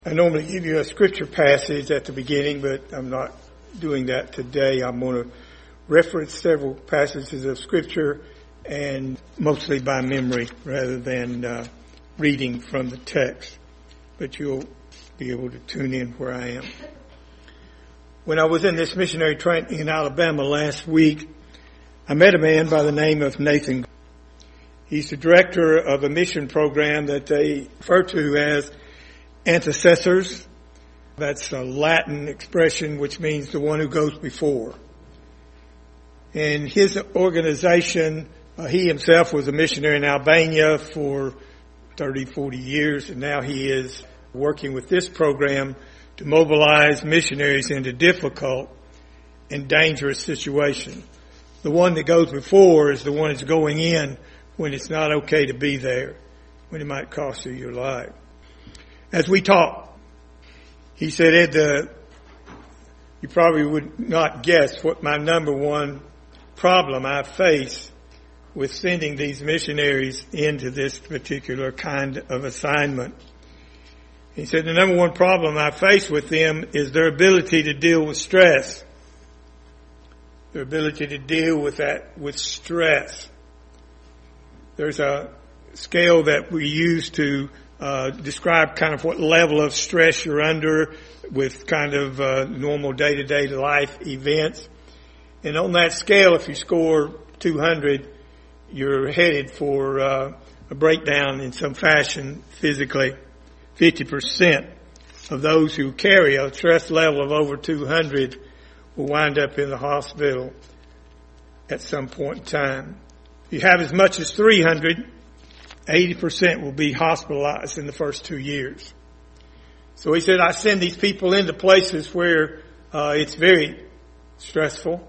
I normally give you a scripture passage at the beginning, but I'm not doing that today. I'm going to reference several passages of scripture and mostly by memory rather than reading from the text. But you'll be able to tune in where I am. When I was in this missionary training in Alabama last week, I met a man by the name of Nathan. He's the director of a mission program that they refer to as Antecessors. That's a Latin expression which means the one who goes before. And his organization, he himself was a missionary in Albania for 30, 40 years, and now he is working with this program to mobilize missionaries into difficult and dangerous situations. The one that goes before is the one that's going in when it's not okay to be there, when it might cost you your life. As we talked, he said, Ed, you probably would not guess what my number one problem I face with sending these missionaries into this particular kind of assignment. He said, the number one problem I face with them is their ability to deal with stress. Their ability to deal with that, with stress. There's a scale that we use to describe kind of what level of stress you're under with kind of normal day-to-day life events. And on that scale, if you score 200, you're headed for a breakdown in some fashion physically. 50% of those who carry a stress level of over 200 will wind up in the hospital at some point in time. If you have as much as 300, 80% will be hospitalized in the first 2 years. So he said, I send these people into places where it's very stressful.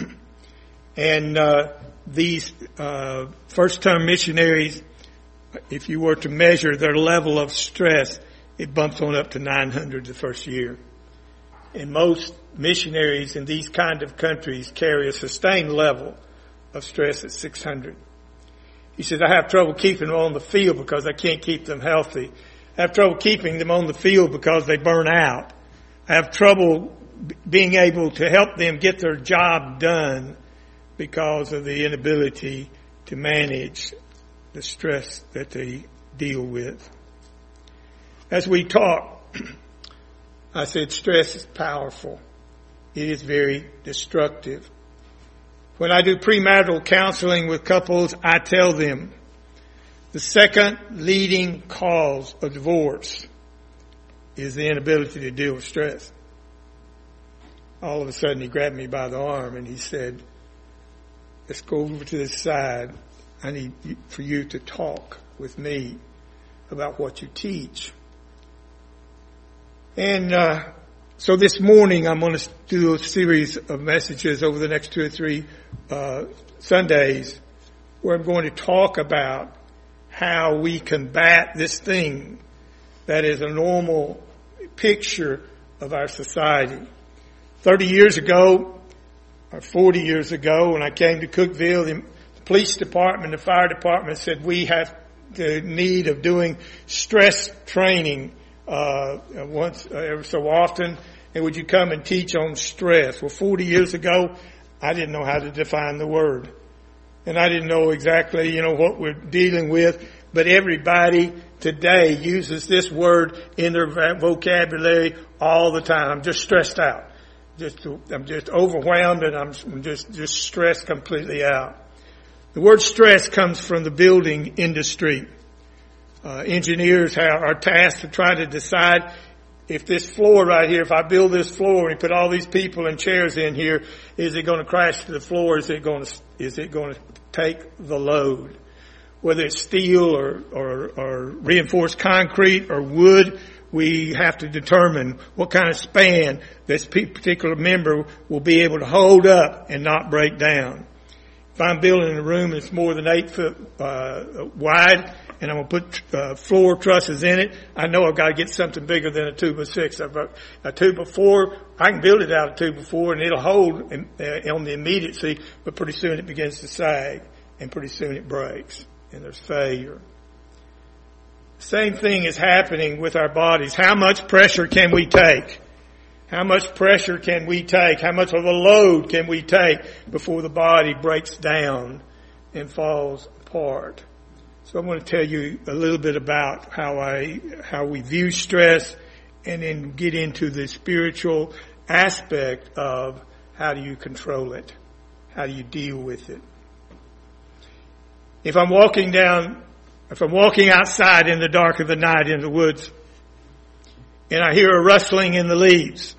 And these first-term missionaries, if you were to measure their level of stress, it bumps on up to 900 the first year. And most missionaries in these kind of countries carry a sustained level of stress at 600. He said, I have trouble keeping them on the field because I can't keep them healthy. I have trouble keeping them on the field because they burn out. I have trouble being able to help them get their job done because of the inability to manage the stress that they deal with. As we talk, I said stress is powerful. It is very destructive. When I do premarital counseling with couples, I tell them the second leading cause of divorce is the inability to deal with stress. All of a sudden, he grabbed me by the arm and he said, let's go over to this side. I need for you to talk with me about what you teach. And so this morning I'm going to do a series of messages over the next 2 or 3 Sundays where I'm going to talk about how we combat this thing that is a normal picture of our society. 30 years ago, or 40 years ago, when I came to Cookeville, the police department, the fire department said we have the need of doing stress training once every so often, and would you come and teach on stress? Well, 40 years ago, I didn't know how to define the word. And I didn't know exactly, what we're dealing with, but everybody today uses this word in their vocabulary all the time. I'm just stressed out. I'm just overwhelmed and I'm just stressed completely out. The word stress comes from the building industry. Engineers are tasked to try to decide if this floor right here, if I build this floor and put all these people and chairs in here, is it going to crash to the floor? Is it going to take the load? Whether it's steel or reinforced concrete or wood, we have to determine what kind of span this particular member will be able to hold up and not break down. If I'm building a room that's more than 8 foot wide and I'm going to put floor trusses in it, I know I've got to get something bigger than a 2x6. I've got a 2x4. I can build it out of 2x4 and it'll hold on the immediacy, but pretty soon it begins to sag and pretty soon it breaks and there's failure. Same thing is happening with our bodies. How much pressure can we take? How much pressure can we take? How much of a load can we take before the body breaks down and falls apart? So I want to tell you a little bit about how we view stress, and then get into the spiritual aspect of how do you control it? How do you deal with it? If I'm walking outside in the dark of the night in the woods, and I hear a rustling in the leaves,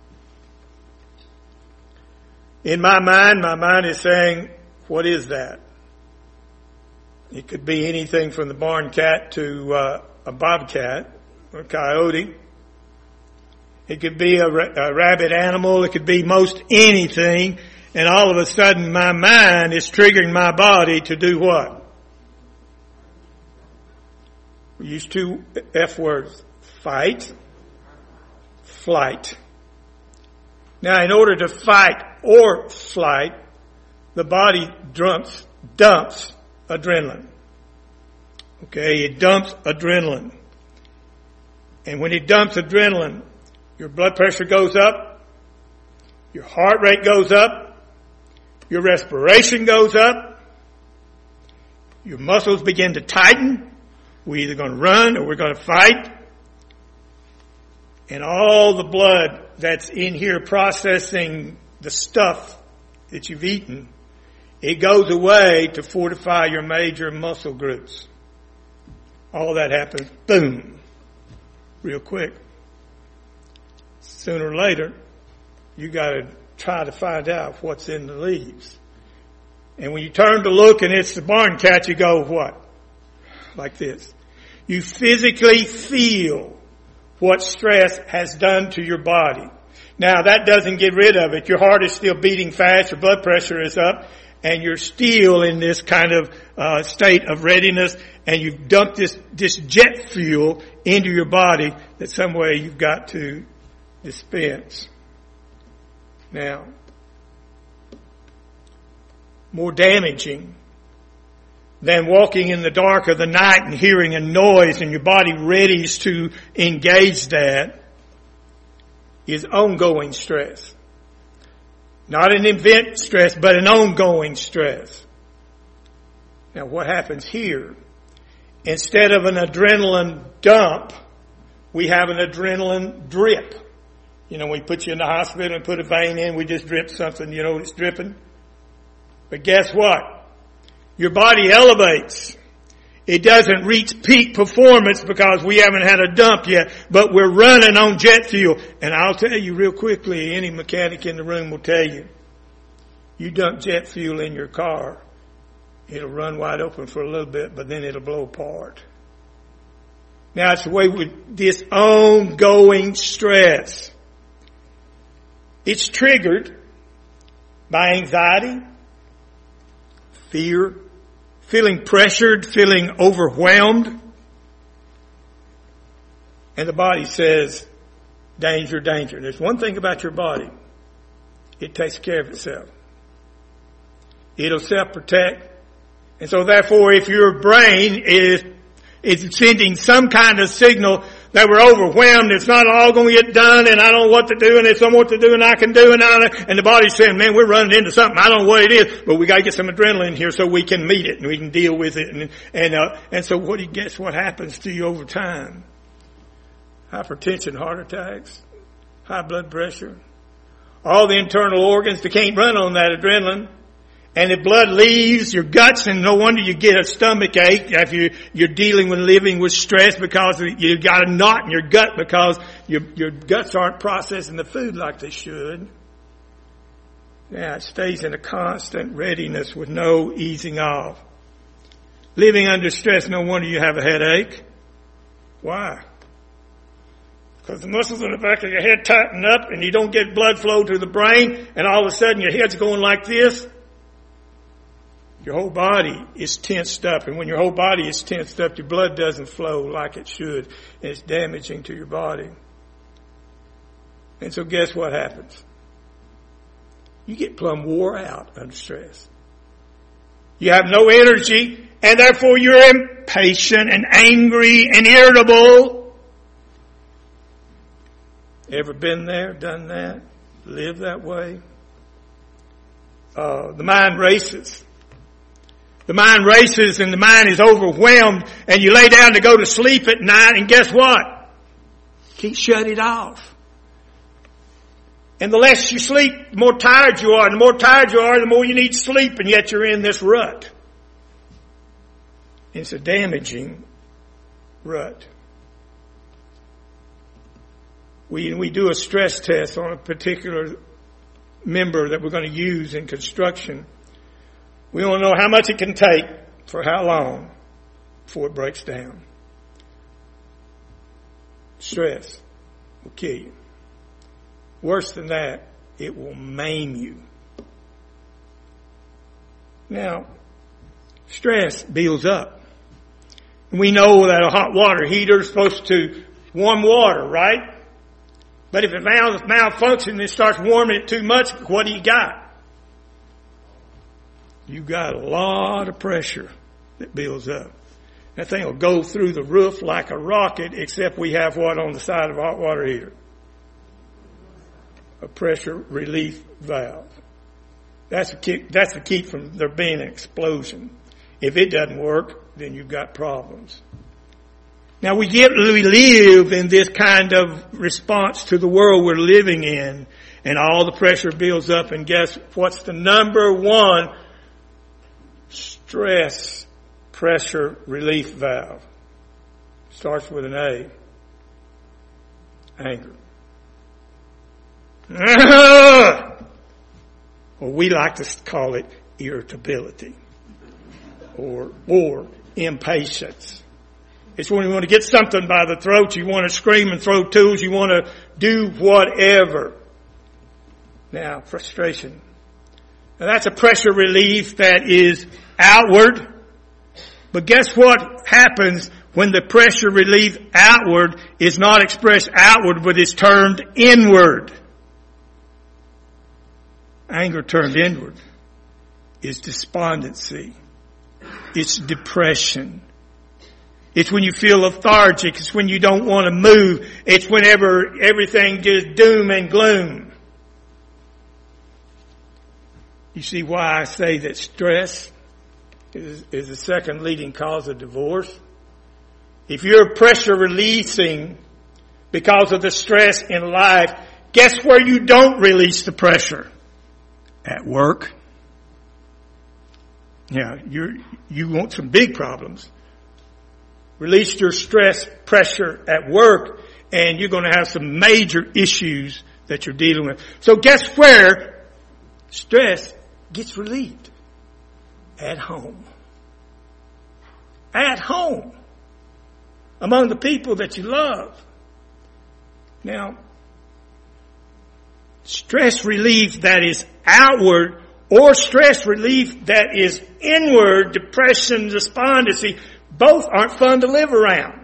in my mind is saying, what is that? It could be anything from the barn cat to a bobcat or a coyote. It could be a rabid animal. It could be most anything. And all of a sudden my mind is triggering my body to do what? We use two F words. Fight, flight. Now in order to fight or flight, the body dumps adrenaline. Okay, it dumps adrenaline. And when it dumps adrenaline, your blood pressure goes up, your heart rate goes up, your respiration goes up, your muscles begin to tighten. We're either going to run or we're going to fight. And all the blood that's in here processing the stuff that you've eaten, it goes away to fortify your major muscle groups. All that happens, boom, real quick. Sooner or later, you got to try to find out what's in the leaves. And when you turn to look and it's the barn cat, you go, what? Like this. You physically feel what stress has done to your body. Now, that doesn't get rid of it. Your heart is still beating fast, your blood pressure is up, and you're still in this kind of state of readiness, and you've dumped this jet fuel into your body that some way you've got to dispense. Now, more damaging than walking in the dark of the night and hearing a noise and your body readies to engage that is ongoing stress. Not an event stress, but an ongoing stress. Now what happens here? Instead of an adrenaline dump, we have an adrenaline drip. You know, we put you in the hospital and put a vein in, we just drip something, you know, it's dripping. But guess what? Your body elevates. It doesn't reach peak performance because we haven't had a dump yet, but we're running on jet fuel. And I'll tell you real quickly, any mechanic in the room will tell you, you dump jet fuel in your car, it'll run wide open for a little bit, but then it'll blow apart. Now it's the way with this ongoing stress. It's triggered by anxiety, fear, feeling pressured, feeling overwhelmed. And the body says, danger, danger. There's one thing about your body. It takes care of itself. It'll self-protect. And so therefore, if your brain is sending some kind of signal that we're overwhelmed, it's not all going to get done, and I don't know what to do, and there's something what to do, and I can do, and the body's saying, man, we're running into something. I don't know what it is, but we got to get some adrenaline here so we can meet it and we can deal with it. And so what do you guess what happens to you over time? Hypertension, heart attacks, high blood pressure, all the internal organs that can't run on that adrenaline. And the blood leaves your guts, and no wonder you get a stomach ache if you're dealing with living with stress because you got a knot in your gut because your guts aren't processing the food like they should. Yeah, it stays in a constant readiness with no easing off. Living under stress, no wonder you have a headache. Why? Because the muscles in the back of your head tighten up and you don't get blood flow to the brain, and all of a sudden your head's going like this. Your whole body is tensed up, and when your whole body is tensed up, your blood doesn't flow like it should, and it's damaging to your body. And so guess what happens? You get plumb wore out under stress. You have no energy, and therefore you're impatient and angry and irritable. Ever been there, done that, lived that way? The mind races. The mind races and the mind is overwhelmed, and you lay down to go to sleep at night, and guess what? Can't shut it off. And the less you sleep, the more tired you are. And the more tired you are, the more you need sleep, and yet you're in this rut. It's a damaging rut. We do a stress test on a particular member that we're going to use in construction. We want to know how much it can take for how long before it breaks down. Stress will kill you. Worse than that, it will maim you. Now, stress builds up. We know that a hot water heater is supposed to warm water, right? But if it malfunctions and it starts warming it too much, what do you got? You got a lot of pressure that builds up. That thing will go through the roof like a rocket, except we have what on the side of a hot water heater? A pressure relief valve. That's to keep from there being an explosion. If it doesn't work, then you've got problems. Now we live in this kind of response to the world we're living in, and all the pressure builds up, and guess what's the number one stress pressure relief valve? Starts with an A. Anger. Or we like to call it irritability or impatience. It's when you want to get something by the throat, you want to scream and throw tools, you want to do whatever. Now, frustration. Now that's a pressure relief that is outward. But guess what happens when the pressure relief outward is not expressed outward, but is turned inward? Anger turned inward is despondency. It's depression. It's when you feel lethargic. It's when you don't want to move. It's whenever everything is doom and gloom. You see why I say that stress is the second leading cause of divorce? If you're pressure releasing because of the stress in life, guess where you don't release the pressure? At work. Yeah, you want some big problems. Release your stress pressure at work, and you're going to have some major issues that you're dealing with. So guess where stress gets relieved? At home. At home. Among the people that you love. Now, stress relief that is outward or stress relief that is inward, depression, despondency, both aren't fun to live around.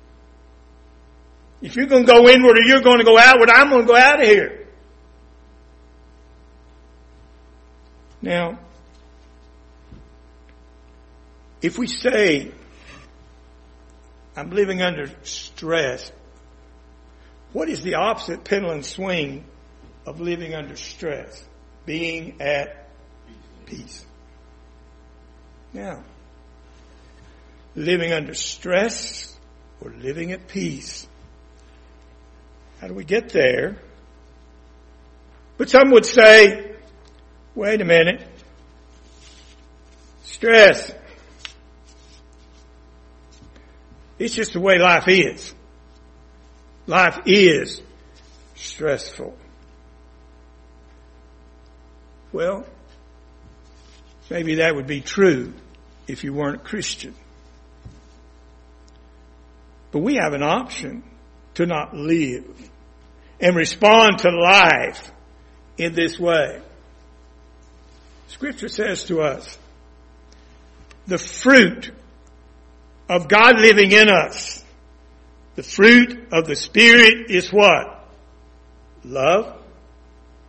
If you're going to go inward or you're going to go outward, I'm going to go out of here. Now, if we say, I'm living under stress, what is the opposite pendulum swing of living under stress? Being at peace. Now, living under stress or living at peace. How do we get there? But some would say, wait a minute. Stress. It's just the way life is. Life is stressful. Well, maybe that would be true if you weren't a Christian. But we have an option to not live and respond to life in this way. Scripture says to us, the fruit of God living in us, the fruit of the Spirit is what? Love,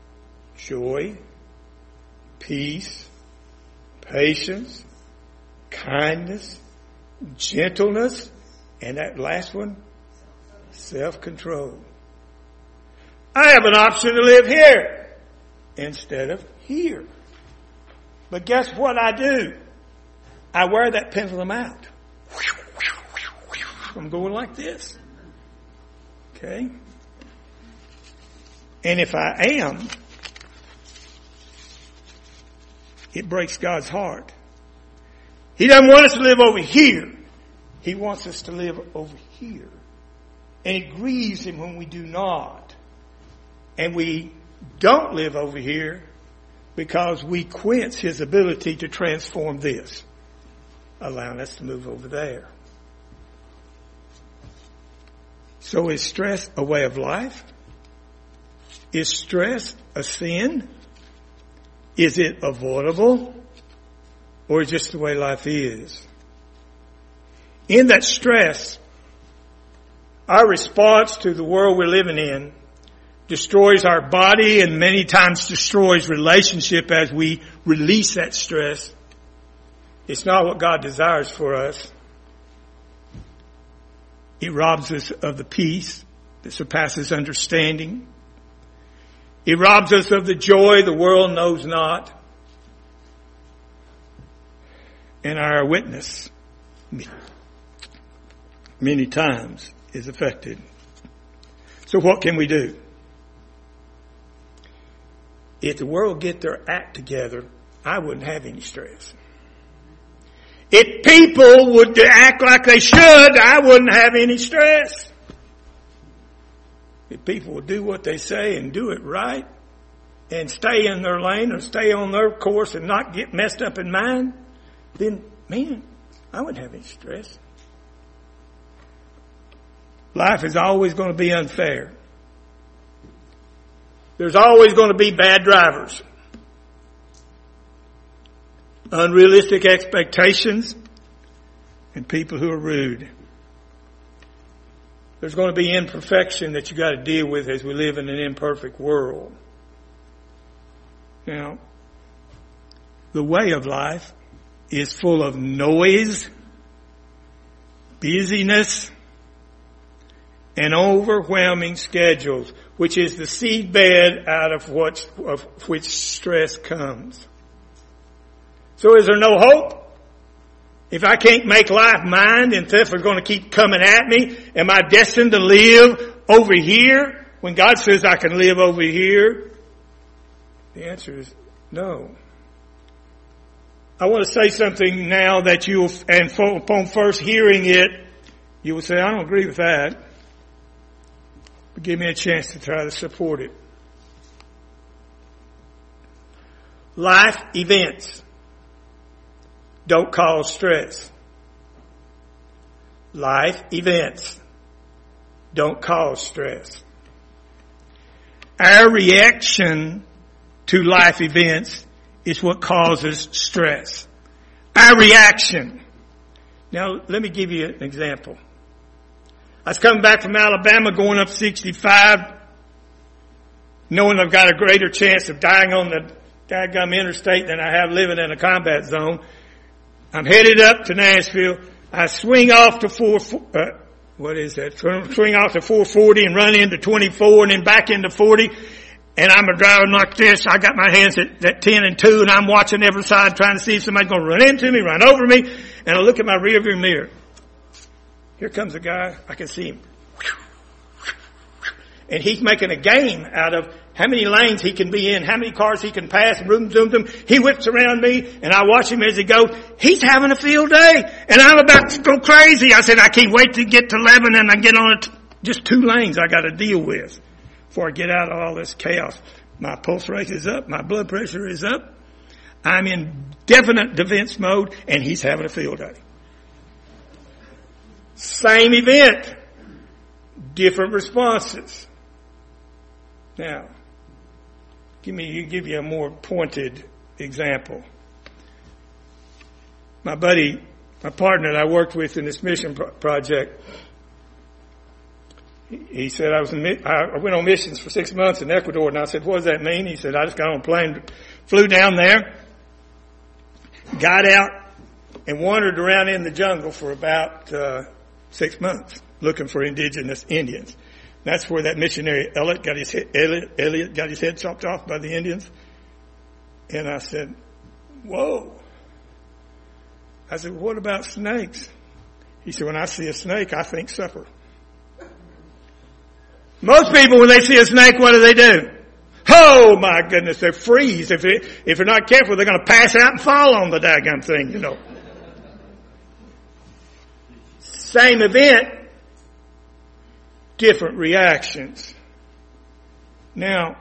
joy, peace, patience, kindness, gentleness, and that last one, self-control. I have an option to live here instead of here. But guess what I do? I wear that pendulum out. I'm going like this. Okay? And if I am, it breaks God's heart. He doesn't want us to live over here. He wants us to live over here. And it grieves Him when we do not. And we don't live over here because we quench His ability to transform this, allowing us to move over there. So is stress a way of life? Is stress a sin? Is it avoidable? Or is it just the way life is? In that stress, our response to the world we're living in destroys our body and many times destroys relationship as we release that stress. It's not what God desires for us. It robs us of the peace that surpasses understanding. It robs us of the joy the world knows not. And our witness many times is affected. So what can we do? If the world get their act together, I wouldn't have any stress. If people would act like they should, I wouldn't have any stress. If people would do what they say and do it right and stay in their lane or stay on their course and not get messed up in mine, then, man, I wouldn't have any stress. Life is always going to be unfair. There's always going to be bad drivers, unrealistic expectations, and people who are rude. There's going to be imperfection that you got to deal with as we live in an imperfect world. Now, the way of life is full of noise, busyness, and overwhelming schedules, which is the seedbed out of which stress comes. So is there no hope? If I can't make life mine and stuff is going to keep coming at me, am I destined to live over here when God says I can live over here? The answer is no. I want to say something now that upon first hearing it, you will say, I don't agree with that. But give me a chance to try to support it. Life events don't cause stress. Life events don't cause stress. Our reaction to life events is what causes stress. Our reaction. Now, let me give you an example. I was coming back from Alabama going up 65, knowing I've got a greater chance of dying on the daggum interstate than I have living in a combat zone. I'm headed up to Nashville. I swing off to swing off to 440 and run into 24 and then back into 40. And I'm driving like this. I got my hands at 10 and 2 and I'm watching every side trying to see if somebody's going to run into me, run over me. And I look at my rearview mirror. Here comes a guy. I can see him. And he's making a game out of how many lanes he can be in, how many cars he can pass, zoom, zoom, zoom. He whips around me, and I watch him as he goes. He's having a field day, and I'm about to go crazy. I said, I can't wait to get to Lebanon and I get on just 2 lanes I got to deal with before I get out of all this chaos. My pulse rate is up, my blood pressure is up. I'm in definite defense mode, and he's having a field day. Same event, different responses. Now, give you a more pointed example. My partner that I worked with in this mission project, he said I went on missions for 6 months in Ecuador, and I said, what does that mean? He said, I just got on a plane, flew down there, got out and wandered around in the jungle for about 6 months looking for indigenous Indians. That's where that missionary Elliot got his head chopped off by the Indians. And I said, whoa. I said, what about snakes? He said, when I see a snake, I think supper. Most people, when they see a snake, what do? Oh my goodness, they freeze. If they're not careful, they're going to pass out and fall on the daggone thing, you know. Same event, different reactions. Now,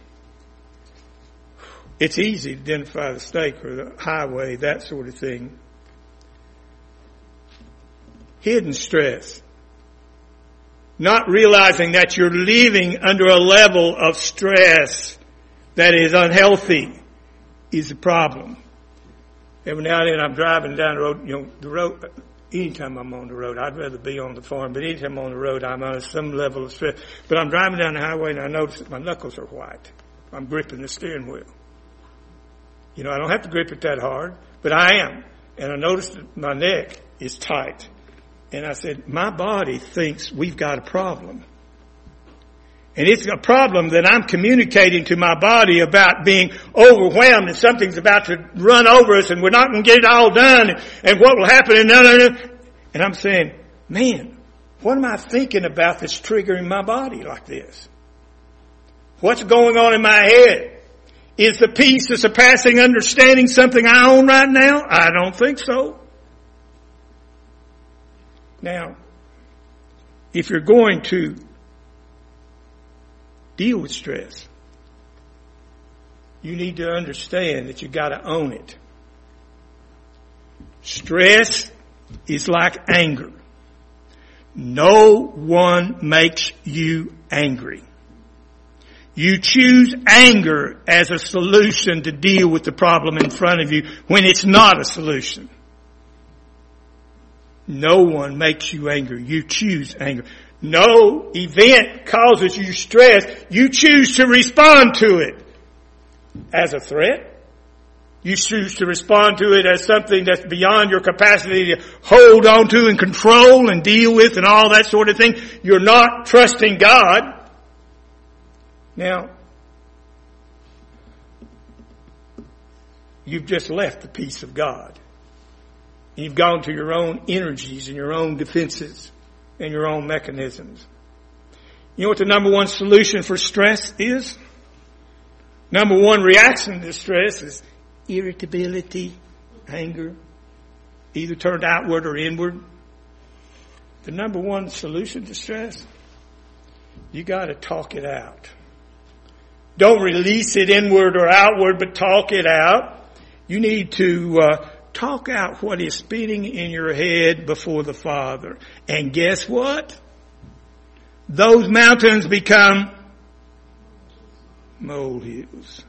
it's easy to identify the snake or the highway, that sort of thing. Hidden stress. Not realizing that you're living under a level of stress that is unhealthy is a problem. Every now and then I'm driving down the road, the road, anytime I'm on the road, I'd rather be on the farm, but anytime I'm on the road, I'm under some level of stress. But I'm driving down the highway and I notice that my knuckles are white. I'm gripping the steering wheel. I don't have to grip it that hard, but I am. And I noticed that my neck is tight. And I said, my body thinks we've got a problem. And it's a problem that I'm communicating to my body about being overwhelmed and something's about to run over us and we're not going to get it all done and what will happen and I'm saying, man, what am I thinking about that's triggering my body like this? What's going on in my head? Is the peace of surpassing understanding something I own right now? I don't think so. Now, if you're going to deal with stress, you need to understand that you got to own it. Stress is like anger. No one makes you angry. You choose anger as a solution to deal with the problem in front of you when it's not a solution. No one makes you angry. You choose anger. No event causes you stress. You choose to respond to it as a threat. You choose to respond to it as something that's beyond your capacity to hold on to and control and deal with and all that sort of thing. You're not trusting God. Now, you've just left the peace of God. You've gone to your own energies and your own defenses and your own mechanisms. You know what the number one solution for stress is? Number one reaction to stress is irritability, anger, either turned outward or inward. The number one solution to stress, you got to talk it out. Don't release it inward or outward, but talk it out. You need to talk out what is spinning in your head before the Father. And guess what? Those mountains become molehills.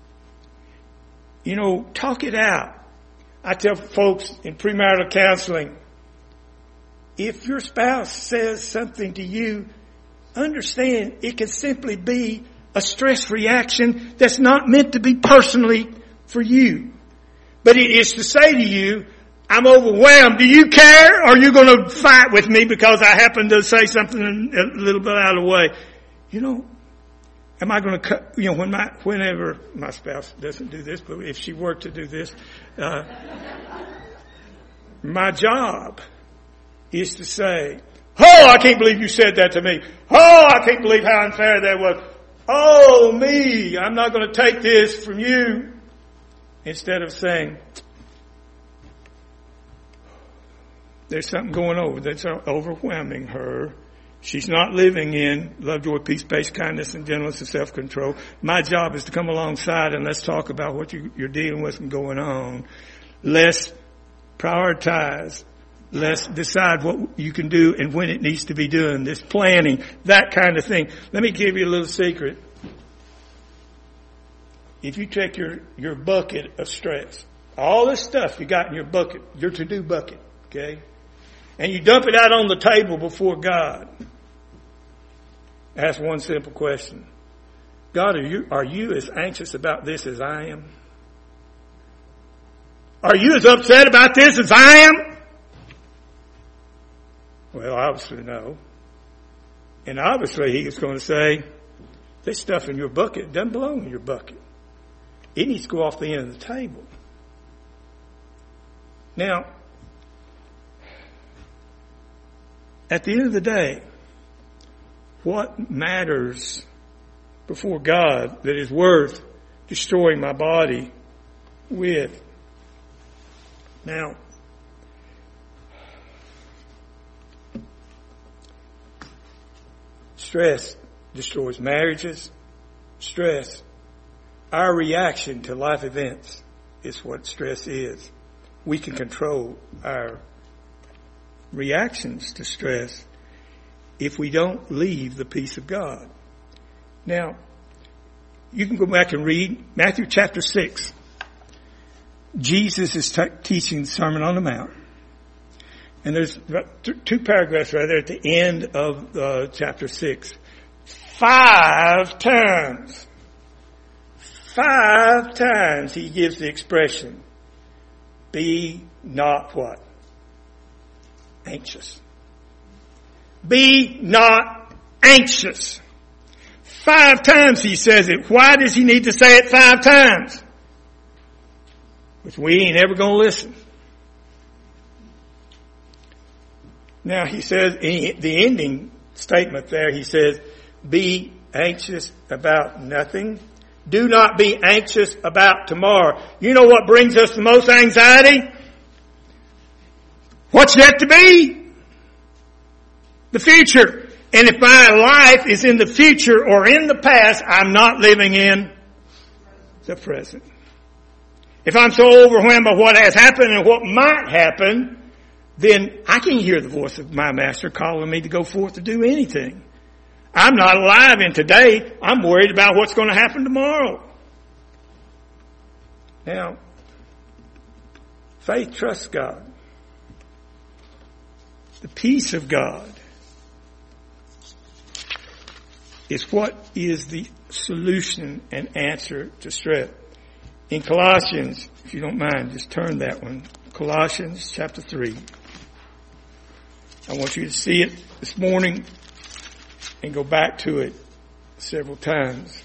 Talk it out. I tell folks in premarital counseling, if your spouse says something to you, understand it can simply be a stress reaction that's not meant to be personally for you. But it is to say to you, I'm overwhelmed. Do you care? Or are you going to fight with me because I happen to say something a little bit out of the way? Am I going to cut, whenever my spouse doesn't do this, but if she were to do this, my job is to say, oh, I can't believe you said that to me. Oh, I can't believe how unfair that was. Oh, me, I'm not going to take this from you. Instead of saying, there's something going over that's overwhelming her. She's not living in love, joy, peace, patience, kindness, and gentleness, and self-control. My job is to come alongside and let's talk about what you're dealing with and going on. Let's prioritize. Let's decide what you can do and when it needs to be done. This planning, that kind of thing. Let me give you a little secret. If you take your bucket of stress, all this stuff you got in your bucket, your to-do bucket, okay, and you dump it out on the table before God, ask one simple question. God, are you as anxious about this as I am? Are you as upset about this as I am? Well, obviously no. And obviously he was going to say, this stuff in your bucket doesn't belong in your bucket. It needs to go off the end of the table. Now, at the end of the day, what matters before God that is worth destroying my body with? Now, stress destroys marriages. Stress, our reaction to life events is what stress is. We can control our reactions to stress if we don't leave the peace of God. Now, you can go back and read Matthew chapter 6. Jesus is teaching the Sermon on the Mount. And there's two paragraphs right there at the end of chapter 6. 5 times he gives the expression, be not what? Anxious. Be not anxious. 5 times he says it. Why does he need to say it 5 times? Because we ain't ever going to listen. Now he says, in the ending statement there, he says, be anxious about nothing. Do not be anxious about tomorrow. You know what brings us the most anxiety? What's yet to be? The future. And if my life is in the future or in the past, I'm not living in the present. If I'm so overwhelmed by what has happened and what might happen, then I can't hear the voice of my master calling me to go forth to do anything. I'm not alive in today. I'm worried about what's going to happen tomorrow. Now, faith trusts God. The peace of God is what is the solution and answer to stress. In Colossians, if you don't mind, just turn that one. Colossians chapter 3. I want you to see it this morning and go back to it several times.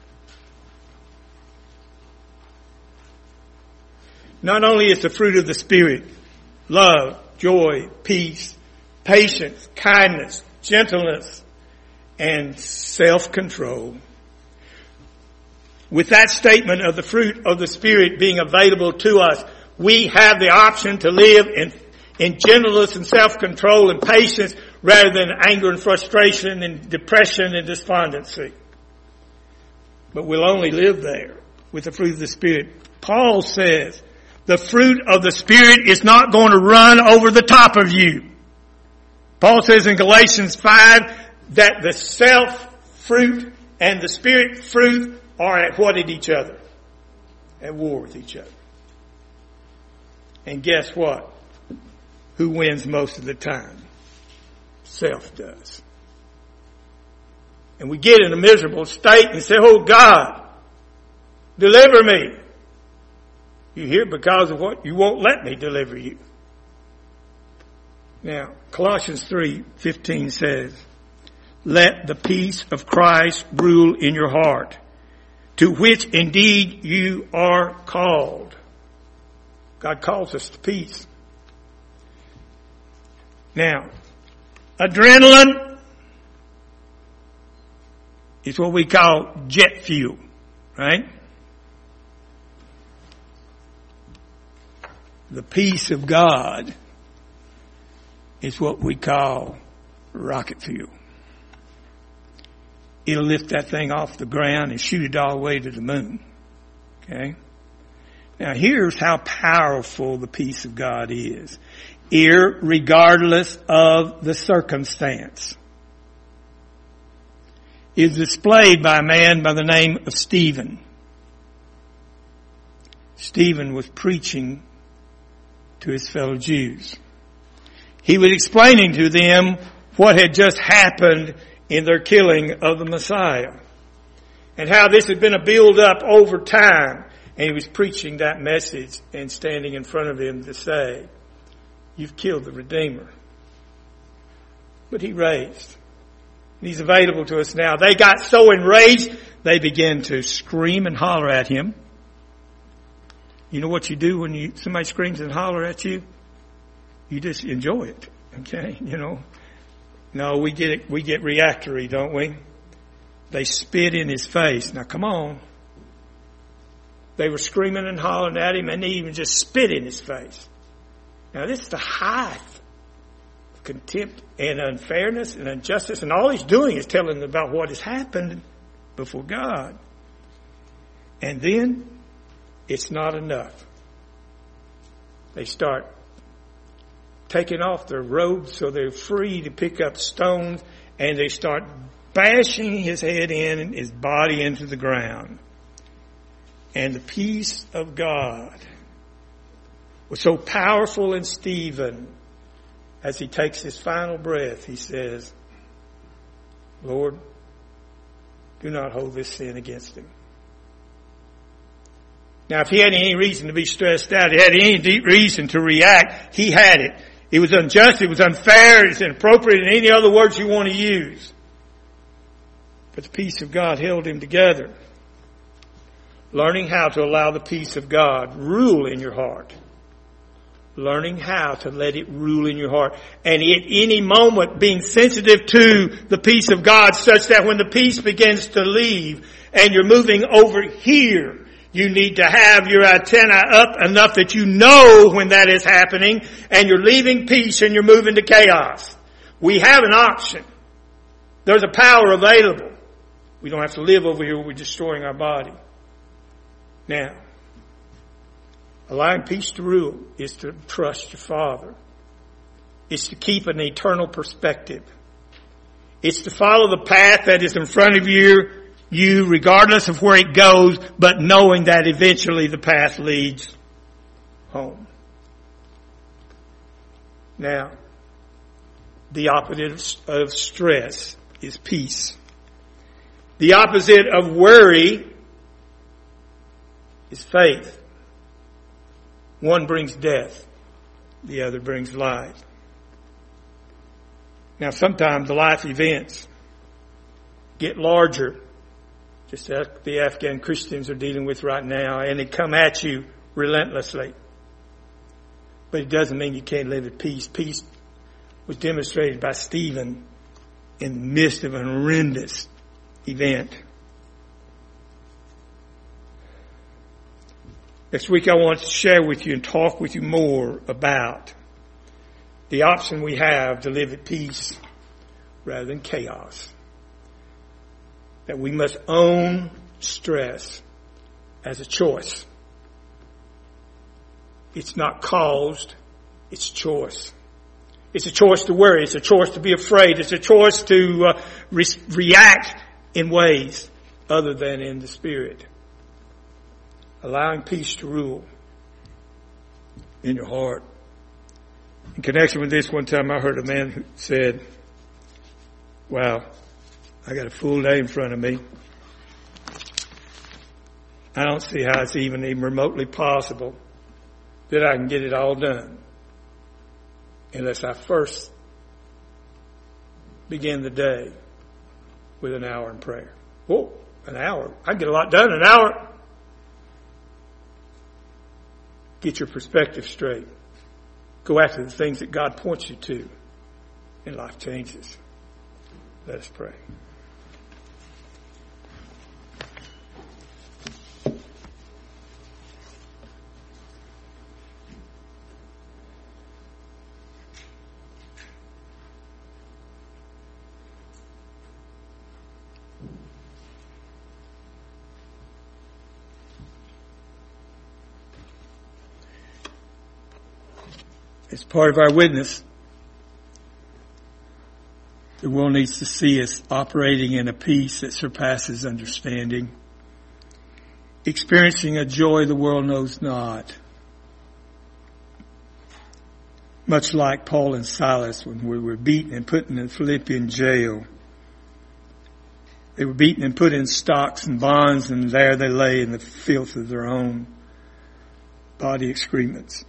Not only is the fruit of the Spirit love, joy, peace, patience, kindness, gentleness, and self-control. With that statement of the fruit of the Spirit being available to us, we have the option to live in gentleness and self-control and patience rather than anger and frustration and depression and despondency. But we'll only live there with the fruit of the Spirit. Paul says the fruit of the Spirit is not going to run over the top of you. Paul says in Galatians 5 that the self-fruit and the Spirit fruit are at what at each other? At war with each other. And guess what? Who wins most of the time? Self does. And we get in a miserable state and say, oh God, deliver me. You hear because of what? You won't let me deliver you. Now, Colossians 3:15 says, let the peace of Christ rule in your heart, to which indeed you are called. God calls us to peace. Now, adrenaline is what we call jet fuel, right? The peace of God is what we call rocket fuel. It'll lift that thing off the ground and shoot it all the way to the moon. Okay? Now here's how powerful the peace of God is. Irregardless of the circumstance. Is displayed by a man by the name of Stephen. Stephen was preaching to his fellow Jews. He was explaining to them what had just happened in their killing of the Messiah. And how this had been a build up over time. And he was preaching that message and standing in front of him to say, you've killed the Redeemer. But he raised. And he's available to us now. They got so enraged, they began to scream and holler at him. You know what you do when somebody screams and holler at you? You just enjoy it. Okay? No, we get reactory, don't we? They spit in his face. Now come on. They were screaming and hollering at him, and they even just spit in his face. Now this is the height of contempt and unfairness and injustice, and all he's doing is telling them about what has happened before God. And then it's not enough. They start taking off their robes so they're free to pick up stones, and they start bashing his head in and his body into the ground. And the peace of God was so powerful in Stephen, as he takes his final breath, he says, Lord, do not hold this sin against him. Now, if he had any reason to be stressed out, he had any deep reason to react, he had it. It was unjust, it was unfair, it's inappropriate, and any other words you want to use. But the peace of God held him together. Learning how to allow the peace of God rule in your heart. Learning how to let it rule in your heart. And at any moment being sensitive to the peace of God such that when the peace begins to leave and you're moving over here, you need to have your antenna up enough that you know when that is happening and you're leaving peace and you're moving to chaos. We have an option. There's a power available. We don't have to live over here where we're destroying our body. Now, allowing peace to rule is to trust your Father. It's to keep an eternal perspective. It's to follow the path that is in front of you regardless of where it goes, but knowing that eventually the path leads home. Now, the opposite of stress is peace. The opposite of worry is faith. One brings death. The other brings life. Now sometimes the life events get larger, just as the Afghan Christians are dealing with right now, and they come at you relentlessly. But it doesn't mean you can't live at peace. Peace was demonstrated by Stephen in the midst of an horrendous event. Next week I want to share with you and talk with you more about the option we have to live at peace rather than chaos. That we must own stress as a choice. It's not caused, it's choice. It's a choice to worry, it's a choice to be afraid, it's a choice to react in ways other than in the Spirit. Allowing peace to rule in your heart. In connection with this, one time I heard a man who said, wow, I got a full day in front of me. I don't see how it's even remotely possible that I can get it all done unless I first begin the day with an hour in prayer. Oh, an hour. I can get a lot done in an hour. Get your perspective straight. Go after the things that God points you to, and life changes. Let us pray. As part of our witness, the world needs to see us operating in a peace that surpasses understanding, experiencing a joy the world knows not. Much like Paul and Silas when we were beaten and put in the Philippian jail. They were beaten and put in stocks and bonds, and there they lay in the filth of their own body excrements.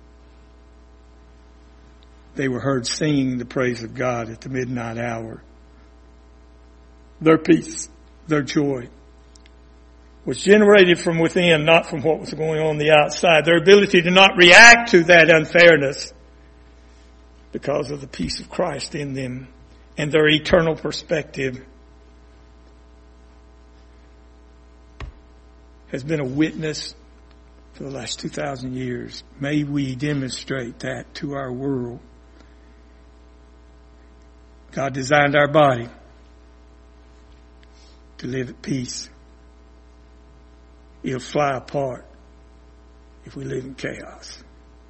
They were heard singing the praise of God at the midnight hour. Their peace, their joy was generated from within, not from what was going on the outside. Their ability to not react to that unfairness because of the peace of Christ in them and their eternal perspective has been a witness for the last 2,000 years. May we demonstrate that to our world. God designed our body to live at peace. It'll fly apart if we live in chaos.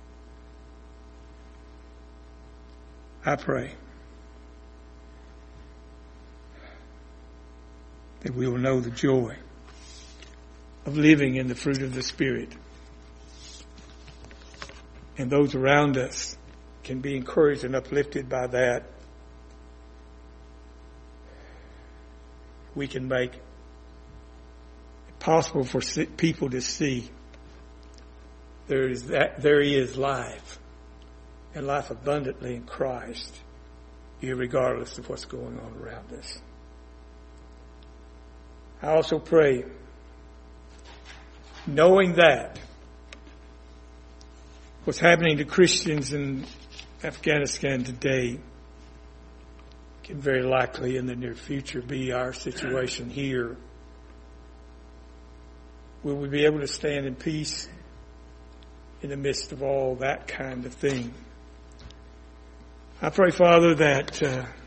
I pray that we will know the joy of living in the fruit of the Spirit. And those around us can be encouraged and uplifted by that. We can make it possible for people to see there is life, and life abundantly in Christ, irregardless of what's going on around us. I also pray, knowing that what's happening to Christians in Afghanistan today can very likely in the near future be our situation here. Will we be able to stand in peace in the midst of all that kind of thing? I pray, Father, that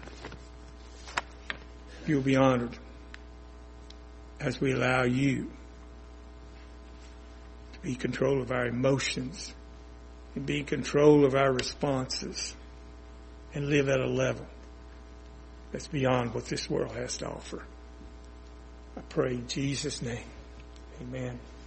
you'll be honored as we allow you to be in control of our emotions and be in control of our responses and live at a level that's beyond what this world has to offer. I pray in Jesus' name. Amen.